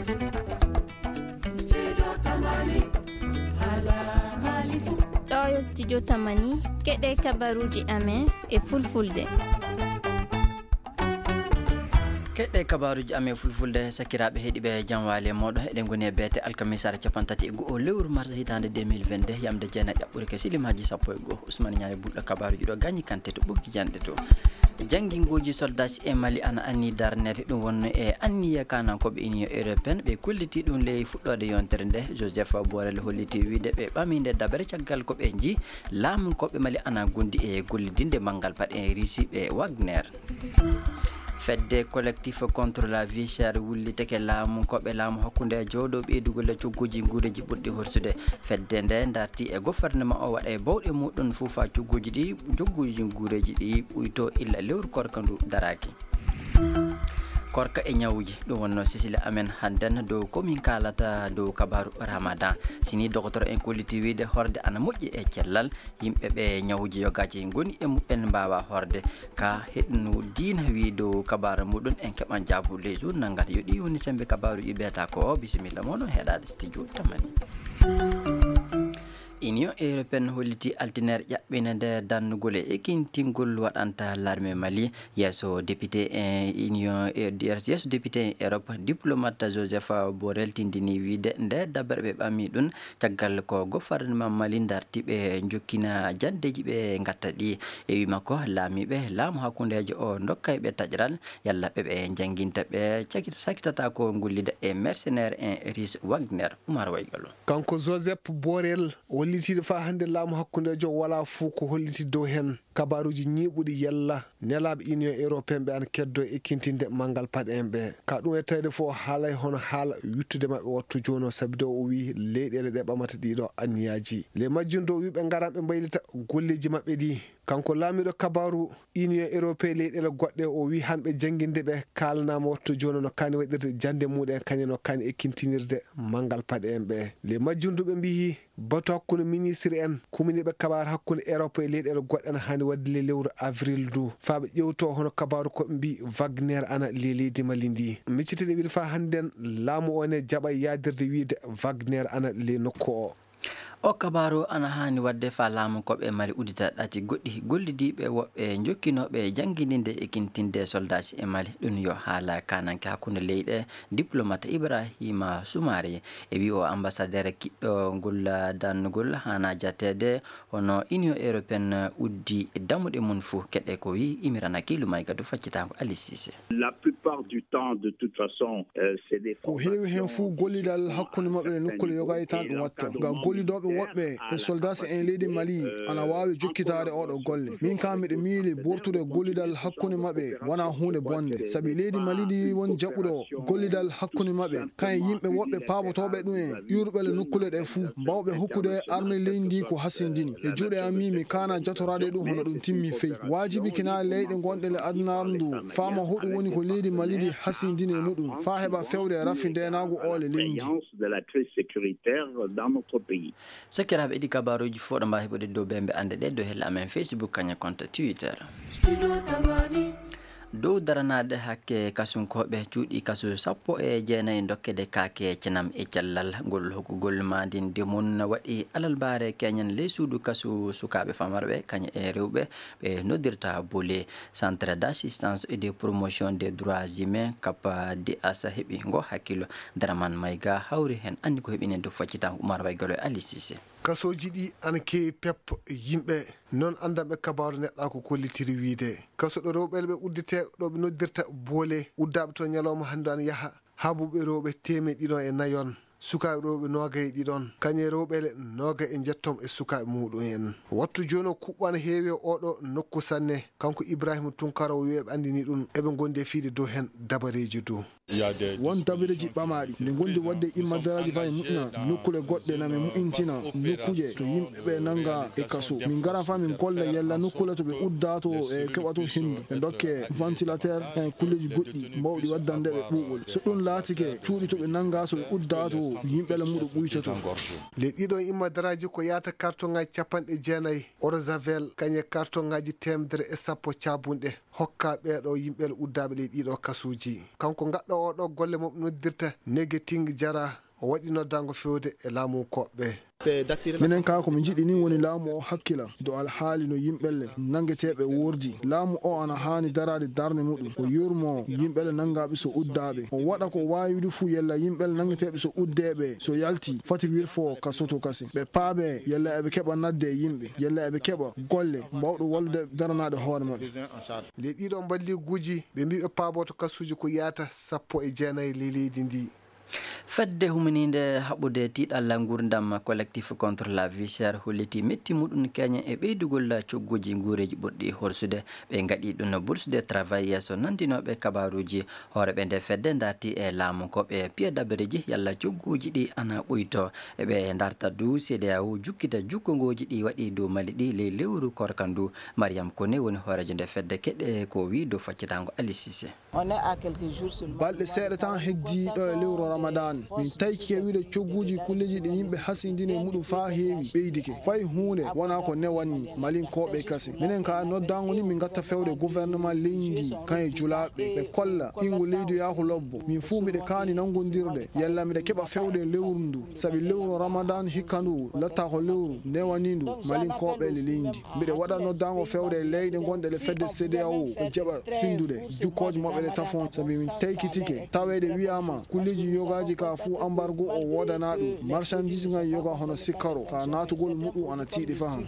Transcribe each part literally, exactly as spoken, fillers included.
ɗo yo studio tamani keɗe kabaruji amen e fulfulde. keɗɗe kabaruji amen fulfulde sakiraɓe heeɗiɓe jamwali moɗo eɗen goni e beete alkamisara capantati e goho lewru mars hitande deux mille vingt-deux yamde jeenayi ɗaɓɓude ke silimaji sappo e goho Ousmane Niane bulɗo kabaruji ɗo gañi kante to ɓoggi janɗe to jangguingoji soldats e Mali ana anni darnede ɗum wonno e anniya kanankoɓe union européenne ɓe kolliti ɗum ley fuɗɗode yontere nde Joseph Borrell holliti wiide ɓe ɓaminde dabere caggal koɓe jii laamu koɓe Mali ana gondi e gollidinde manggal paɗe Russie ɓe Wagner. fedde collectif contre la vie chère wulliteke laamu koɓe laamu hakkude jooɗo ɓeydugol cogguji guureji ɓurɗi horsude fedde nde darti e gouvernement o waɗa e bawɗe muɗum fuufa cogguji ɗi jogguji guureji ɗi ɓuyto illa lewru korka ndu daraki korka e ñawuji ɗum wonno sisile amen hannden dow komin kalata dow kabaru ramadan sini docteur en kolliti wiide horde ana moƴƴi e cellal yimɓe ɓe ñawuji yogaji goni e muɓɓen mbawa horde ka heɗnu diina wi dow kabaru muɗum en keɓan jaabu les jours nangata yoɗi woni sembe kabaru ɓeta ko bisimilla moɗon heeɗade studio tamani. union européenne holliti altinaire ƴaɓɓina nde dannugol e ekintingol waɗanta l'armée Mali yesso député en union yesso député en Europe diplomate Joseph Borrell tindini wiide nde dabere ɓe ɓami ɗum caggal ko gouvernement Mali darti ɓe jokkina jandeji ɓe gatta ɗi e wi makko laamiɓe laamu hakkudejo o dokkay ɓe taƴral yalla ɓe ɓe jangguinta ɓe sakitata ko gollida e mercenaire en Russie Wagner. Oumar Waygalo kanko Joseph Borrell hollitiɗo fa hande laamu hakkudejo wala fuu ko holliti dow hen kabaruji ñiɓuɗi yalla nelaɓe union européenne ɓe ana keddo e ekkintinde manggal paɗe en ɓe ka ɗum e tawde fo haalay hono haala yittude mabɓe wattu joni o saabi dow o wi leyɗele ɗe ɓamata ɗiɗo anniyaji le majjum dow wiɓe garan ɓe mbaylita golleji mabɓe ɗi kanko laamiɗo kabaru union européenne leyɗele goɗɗe o wi hanɓe jangguinde ɓe kalanama wattu joni no kani waɗirde jande muɗen kañum no kani ekkintinirde manggal paɗe en ɓe le majjum ɓe mbi bato hakkude ministre en kuminiɓe kabaru hakkude Europe e leyɗele goɗɗe ana hani wadde le lewru avril du faaɓe ƴewto hono kabaru koɓe mbi Wagner ana le leydi Mali ndi miccitiɗe wiide fa hannden laamu o ne jaɓa yadirde wiide Wagner ana le nokku o o kabaru ana hani wadde fa laamu koɓe Mali udita ɗati goɗɗi gollidiɓe woɓɓe jokkinoɓe jangguidinde e kintinde soldats e Mali ɗum yo haala kananke hakkude leyɗe diplomate Ibrahima Soumare e wi o ambassadeur kiɗɗo ngol dannugol hana jattede hono union européenne uddi dammuɗe mum fou keɗe ko wi imirana kilu may gadu faccitako Ali Cissé. La plupart du temps de toute façon euh, c'est des ko heewi hen fou gollidal hakkude mabɓe nokkule yoga tan ɗum watta ngam gollidoɓe woɓɓe e soldats en leydi Mali ana wawi jokkitade oɗo golle min kam miɗe miili ɓurtude gollidal hakkude mabɓe wona hunde bonde saabi leydi Mali ɗi won jaɓuɗo gollidal hakkude mabɓe kayen yimɓe woɓɓe paabotoɓe ɗum en ƴurɓele nokkule ɗe fuu mbawɓe hokkude arme leydi ndi ko hasindini e juuɗe ami mi kana jatorade ɗum hono ɗum timmi feyi wajibi kina leyɗe gonɗe le adunaru ndu fama hoɗum woni ko leydi Mali ɗi hasindini e muɗum fa heɓa fewde rafi ndenago ole leydi sakiraɓe ɗi kabaruji fo ɗo mbawi heɓude dow ɓe ande ɗe dow helle amen Facebook kaña compte Twitter dow daranade hakke kasunkoɓe cuuɗi kasu sappo e jeenayi dokkede kaake cenam e cellal ngol hokkugol madinde mum waɗi alalbare keñen ley suudu kasu sukaɓe famarɓe kaña e rewɓe ɓe noddirta boole centre d'assistance et de promotion des droits humains kappa D S heeɓi ngo hakkilo Daraman Mayga hawri hen andi ko heeɓinen do faccita Oumar Waygalo e Ali Cissé kasoji ɗi ana kewi pep yimɓe noon andanɓe kabaru neɗɗa ko kollitiri wiide kaso ɗo rewɓele ɓe uddite ɗo ɓe noddirta boole uddaɓe to ñalawma hannde ana yaaha habuɓe rewɓe temed ɗiɗon e nayon sukaɓe rewɓe nogaye ɗiɗon kañe rewɓele noga e jettom e sukaɓe muɗum en wattu joni o kuɓɓana heewi oɗo nokku sanne kanko Ibrahima Tunkara o wiyeɓe andini ɗum eɓe gondi e fiide dow hen dabareji dow won dabareji ɓamaɗi nde gondi wadde immadaraji fayi moƴƴina nokkule goɗɗe nami moƴƴintina nokkuje to yimɓeɓe nanga e kaso min gara fa min golla yella nokkule to ɓe udda to e keɓa to hendu ɓe dokke ventilateur e kulleji goɗɗi mbawɗi waddande ɓe ɓuɓol so ɗum laatike cuuɗi to ɓe nanga so ɓe udda to yimɓele muɗo ɓuytoto le ɗiɗon immadaraji ko yata carton ngaji capanɗe jeenayyi orosavel kañe carton ngaji temedere e sappo cabunɗe hokka ɓeeɗo yimɓe uddaɓe ley ɗiɗo kasuji kanko gaɗɗo oɗo golle mo noddirta Néguéting Diarra o waɗi noddango fewde e laamu koɓɓe. minen ka ko mi jiɗi ni woni laamu o hakkila do alhaali no yimɓelle nangeteɓe wordi. Laamu o ana haani darade darne muɗum o yurmo yimɓelle nangaɓe so uddaɓe o waɗa ko wawidu fu yella yimɓelle nangeteɓe so uddeɓe so yalti fati wirfo kasoto kasi ɓe paaɓe yella eɓe keɓa nadde e yimɓe yella eɓe keɓa golle mbawɗo wallude daranade hoore maɓɓe. ley ɗiɗo balliguji ɓe mbi ɓe paaboto kasuji ko yata sappo e jeenayyi ley leydi ndi. fedde humininde haɓude tiiɗalla gurdam collectif contre la vie chère holliti metti muɗum keña e ɓeydugol cogguji guureji ɓurɗi horsude ɓe gaɗi ɗum bourse de travail yesso nandinoɓe kabaruji hooreɓe nde fedde darti e laamu koɓe piya dabareji yalla cogguji ɗi ana ɓoyto eɓe darta du C D A O jukkita jukkongoji ɗi waɗi dow mali ɗi ley lewru korkandu. Mariam Kone woni hoorejo nde fedde keɗe ko wi dow faccitango Ali Cissé. balɗe seeɗa tan heddi ɗo e lewru ramadan min tayki wiide cogguji kulleji ɗi yimɓe hasindine muɗum fa heewi ɓeydike fay hunde wona ko newani malinkoɓe kase. minen ka noddango ni min gatta fewde gouvernement leydi kan e julaɓe ɓe kolla ɓingu leydi yahu lobbo min fuu miɗe kaani nangodirde yalla miɗe keɓa fewde lewru ndu saabi lewru ramadan hikka ndu latta ko lewru newani ndu malinkoɓe le leydi. mbiɗe waɗa noddango fewde leyɗe gonɗe le fedde C D A O ɓe jaɓa sindude jukkoje maɓɓe ɗe tafon saabi min taykitike tawede wiyama kulleji yogaji ka fu embargo o wodana ɗum marchandise ngal yoga hono sikkaro ka natugol muɗum ana tiiɗi faham.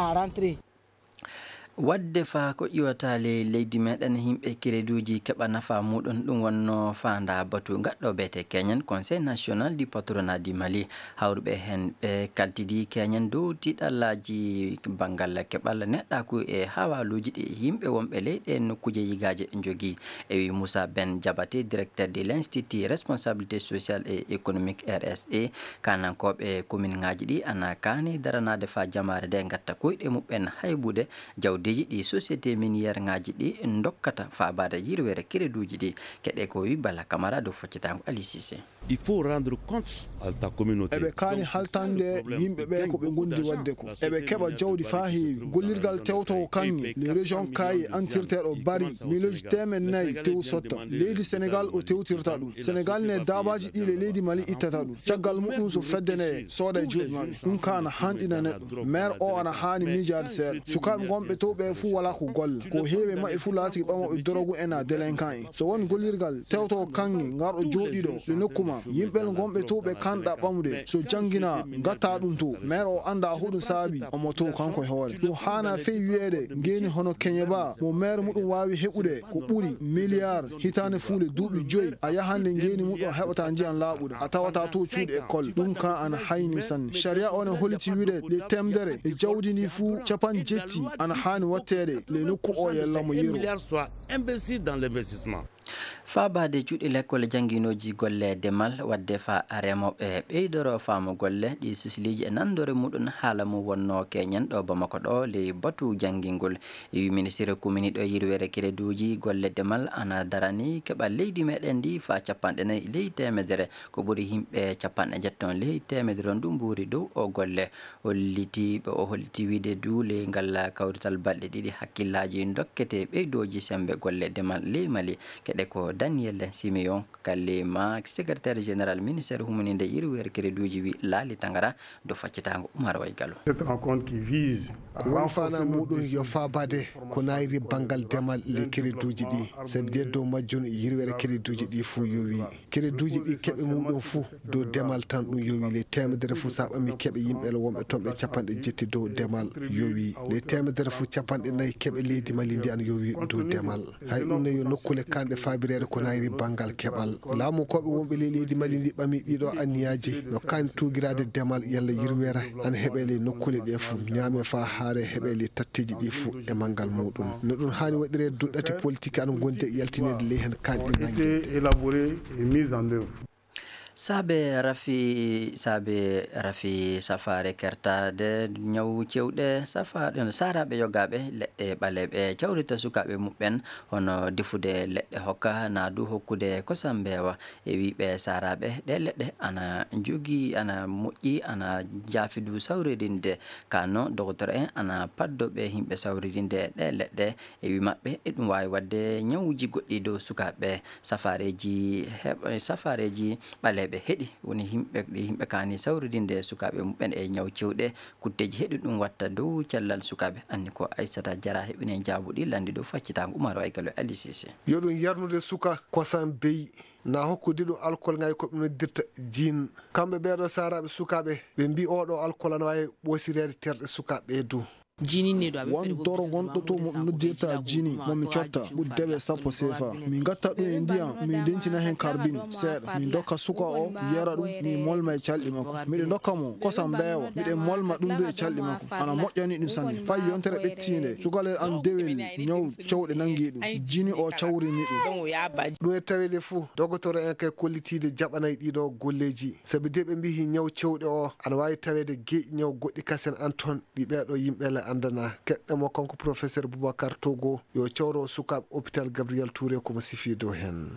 wadde fa ko iwata le leydi meɗen himɓe créduji keɓa nafa muɗum ɗum wonno fanda batu gaɗɗo bete Kenyan Conseil national du patronat du Mali hawruɓe hen ɓe kaddidi Kenyan dow tiɗallaji bangal keɓal neɗɗaku e hawaluji ɗi yimɓe wonɓe leyɗe nokkuje yigaje jogui e wi Moussa Ben Diabaté directeur de l'institut responsabilité sociale et économique R S E kanankoɓe commune ngaji ɗi ana kani daranade fa jamare de gatta koyɗe muɓɓen haybude jawdi deji société minière ngaji ɗi dokkata fabade yirwere créduji ɗi keɗe ko wi Bala Camara do foccitango Ali Cissé. Il faut rendre compte à ta communauté. eɓe kaani haltande yimɓe ɓe ko ɓe gondi wadde ko eɓe keɓa jawdi fa heewi gollirgal tewtowo kanŋe les région kayi entirteɗo bari miloji temen nayyi tew sotta leydi Sénégal o tewtirta ɗum Sénégal ne dabaji ɗi le leydi Mali ittata ɗum caggal muɗum so feddene sooda e juuɗe maɓɓe ɗum ka ana hanɗina neɗɗo maire o ana haani miijade seeɗa sukaɓe gonɓe to ɓe fuu wala ko golla ko heewi maɓɓe fuu laati ɓamoɓe dorogu ena délinquant en so woni gollirgal tewtowo kanŋe garɗo jooɗiɗo le nokkuma yimɓel gonɓe to ɓe kanɗa ɓamude so jangguina gatta ɗum to maire o anda hoɗum saabi omo to kanko e hoore ɗum hana fewi wiyeede ngeni hono Keñeba mo maire muɗum wawi heɓude ko ɓuuri milliard hitande fuule duuɓi joyyi a yahande ngeni muɗum heɓata ndiyan laaɓude a tawata to cuuɗi école ɗum ka ana hayni sanne sharia o ne holliti wiide le temdere e jawdi ndi fuu capan jetti ana hani wattede le nokku o yella mo yeru fabade juuɗe l'école jangguinoji golle demal wadde fa remoɓe ɓeydoro famo golle ɗi sisliji e nandore muɗum haala mo wonno Keñen ɗo Bamako ɗo le batu janggingol e wi ministére commune ɗo yirwere créduji golle demal ana darani keɓa leydi meɗen ndi fa capanɗe nayyi ley temedere ko ɓuuri himɓe capanɗe jetton ley temedere on ɗum ɓuuri dow o golle holliti ɓe o holliti wiide duule ngal kawrital balɗe ɗiɗi hakkillaji dokkete ɓeydoji sembe golle demal ley Mali keɗe ko Daniel Simeon Kalema secrétaire général ministère humaninde yirwere créduji wi laali tangara do faccitango Oumar Way Gallo. Cette rencontre qui vise ko woni fana muɗum yo fabade ko nayri bangal demal le créduji ɗi sabi de dow majjun yirwere créduji ɗi fuu yowi créduji ɗi keɓe muɗum fuu dow demal tan ɗum yowi le temedere fuu sa ɓami keɓe yimɓe wonɓe tomɓe capanɗe jetti dow demal yowi le temedere fuu capanɗe nayyi keɓe leydi Mali ndi an yowi dow demal hay ɗum ne yo nokkule kanɗe fabirede ko nayri bangal keɓal laamu koɓe wonɓe le leydi Mali ndi ɓami ɗiɗo anniyaji no kani tugirade demal yalla yirwere ana heeɓe le nokkule ɗe fuu ñaame fa haare heeɓe le tatteji ɗi fuu e mangal muɗum no ɗum hani waɗire duɗɗati politique ana gonde yaltinede ley hen kanɗe nangue sabe rafi sabe rafi safare kertade nyaw cewde safare sarabe yogabe ledde balebe cawrita sukabe mubben hono defude ledde hokka na du hokkude kosambewa e wibe sarabe de ledde ana jogi ana moƴƴi ana jafidu sawridinde kano docteur en ana paddobe himbe sawridinde de ledde e wi mabbe e dum wawi wadde nyawuji goddi do sukabe safareji heb safareji bale be hedi woni himbe himbe kani sawridinde sukabe mumben e nyaw cewde kuddeji hedi dum watta dow cellal sukabe anni ko Aissata Jara hebine jabudi landi do faccita Umaro ay galo Ali Cissé yodum yarnude suka kosam bey na hokkude do alcool ngay ko no dirta jin kambe beedo sarabe sukabe be mbi odo alcool an way bosirede terde sukabe du jini ne do wan doro gonɗo to mo noddita jini momi cotta ɓuddebe sappo sefa min gatta ɗum e ndiyam min dentina hen carbine seeɗa min dokka suka o yara ɗum mi molma e calɗi makko miɗe dokka mo kosam beewa miɗe molma ɗum do e calɗi makko ana moƴƴani ɗum sanne fay yontere ɓettinde sukalel an dewel ñaw cewɗe nangi ɗum jini o cawrini ɗum ɗum e tawede fou docteur en kay kollitide jaɓanayi ɗiɗo golleji sabi de ɓe mbi ñaw cewɗe o ana wawi tawede geeƴi ñaw goɗɗi kasen an toon ɗi ɓeɗo yimɓele andana keɗɗemo kanko professeur Boubacar Togo yo cawro sukaɓe hôpital Gabriel Touré komo sifi dow hen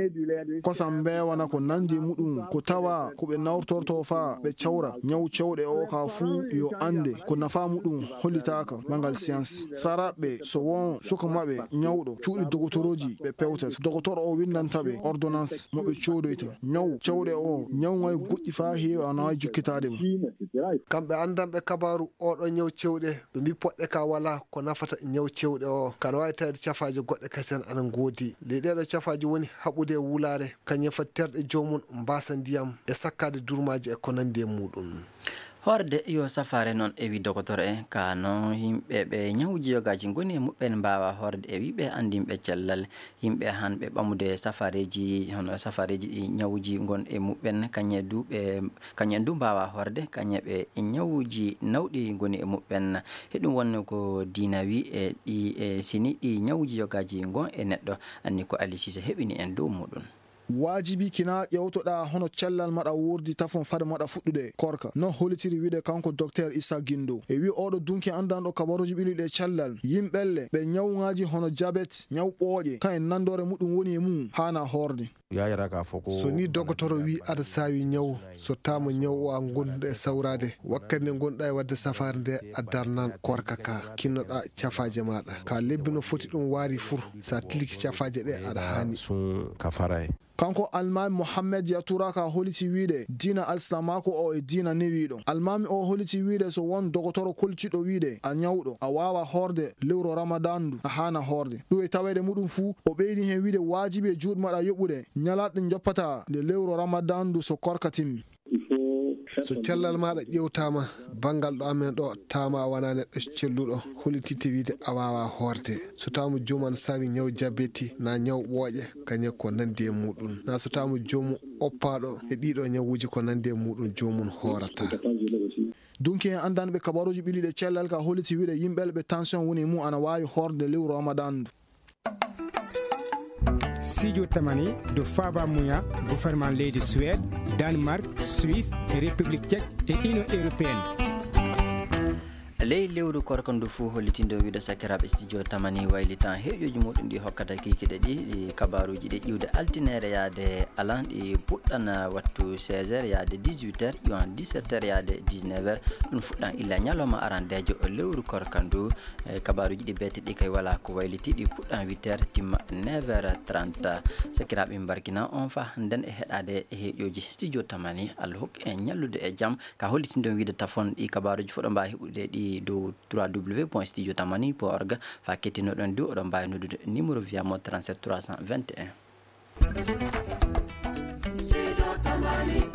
kosam bewana ko nandi muɗum ko tawa ko ɓe nawtorto fa ɓe cawra ñaw cewɗe o ka fuu yo ande ko nafa muɗum hollitaka mangal science saraɓe so won suka maɓe ñawɗo cuuɗi doctoroji ɓe pewtet docteur o windantaɓe ordonnance moɓe codoyta ñaw cewɗe o ñawgay goƴƴi fa heewi ana wawi jukkitade mo kamɓe andanɓe kabaru oɗo ñaw cewɗe ɓe mbi poɗɗe ka wala ko nafata ñaw cewɗe o kana wawi tawde cafaji goɗɗe kasen ana goodi leɗeɗo cafaji woni haɓude wulare kañum fati terɗe jomum mbasa ndiyam e sakkade durmaji e ko nandi e muɗum horde yo safare non e wi docteur en kano himbe be nyawji yogaji ngoni mubben mbawa horde e wibe andimbe cellal himbe hanbe bamude safareji hono safareji di nyawji ngon e mubben kanye dube kanye ndu mbawa horde kanye be nyawji nawdi ngoni e mubben hedum wonno ko dinawi e di e sini di nyawji yogaji ngon e neddo anni ko Ali Cissé hebini en do mudun wajibi kina ƴewtoɗa hono cellal maɗa wurdi tafon fade maɗa fuɗɗude korka non holitiri wiide kanko docteur Issa Guindo e wi oɗo dunki andanɗo kabaruji ɓiliɗe cellal yimɓelle ɓe ñawŋaji hono diabete ñaw ɓooƴe kayen nandore muɗum woni e mum hana horde so ni docteur wi aɗa sawi ñaw so tama ñaw o a gonduɗo e sawrade wakkati nde gonɗa e wadde safare nde a darnan korka ka kinnoɗa cafaje maɗa ka lebbi no foti ɗum waari fur sa tiliki cafaje ɗe aɗa hani kanko almami Mohammed Yatura ka holiti wiide dina alslamako o e dina newiɗo almami o holiti wiide so won docteur kolciɗo wiide a ñawɗo a wawa horde lewro ramadan du a hana horde ɗum e tawede muɗum fuu o ɓeydi hen wiide wajibi e juuɗe maɗa yoɓude ñalatɗe joppata nde lewro ramadan du so korka timmi so cellal maɗa ƴewtama bangal ɗo amen ɗo tama wona neɗɗo celluɗo holitite wiide a wawa horde so tawmo jomum sawi ñaw diabeti na ñaw ɓooƴe kañum ko nandi e muɗum na so tawmo jomum oppaɗo e ɗiɗo ñawuji ko nandi e muɗum jomum horata dunki en andanɓe kabaruji ɓiliɗe cellal ka holiti wiide yimɓele ɓe tension woni mum ana wawi horde lewru ramadan Studio Tamani do Faba Mouya gouvernement leydi Suède Danemark Suisse et République tchèque et Union européenne ley lewru korkondu fu hollitindo wiido sakiraɓe studio Tamani waylitan heƴoji muɗum ɗi hokkata kikiɗe ɗi ɗi kabaruji ɗi ƴiwde altinere yaade alan ɗi puɗɗan wattu seize heures yaade dix-huit heures ƴowan dix-sept heures yaade dix-neuf heures ɗum fuɗɗan illa ñalawma arandejo lewru korkandu e kabaruji ɗi bette ɗi kay wala ko wayliti ɗi puɗɗan huit heures timma neuf heures trente sakiraɓe mbarkina on fa nden e heɗade e heƴoji studio Tamani Allah hokki en ñallude e jaam ka hollitindo wiide tafon ɗi kabaruji foɗo mbawi heɓude ɗi dow w w point studio tamani point org fa kettinoɗon du oɗon mbawi noddude numéro via mo trente-sept trois cent vingt et un.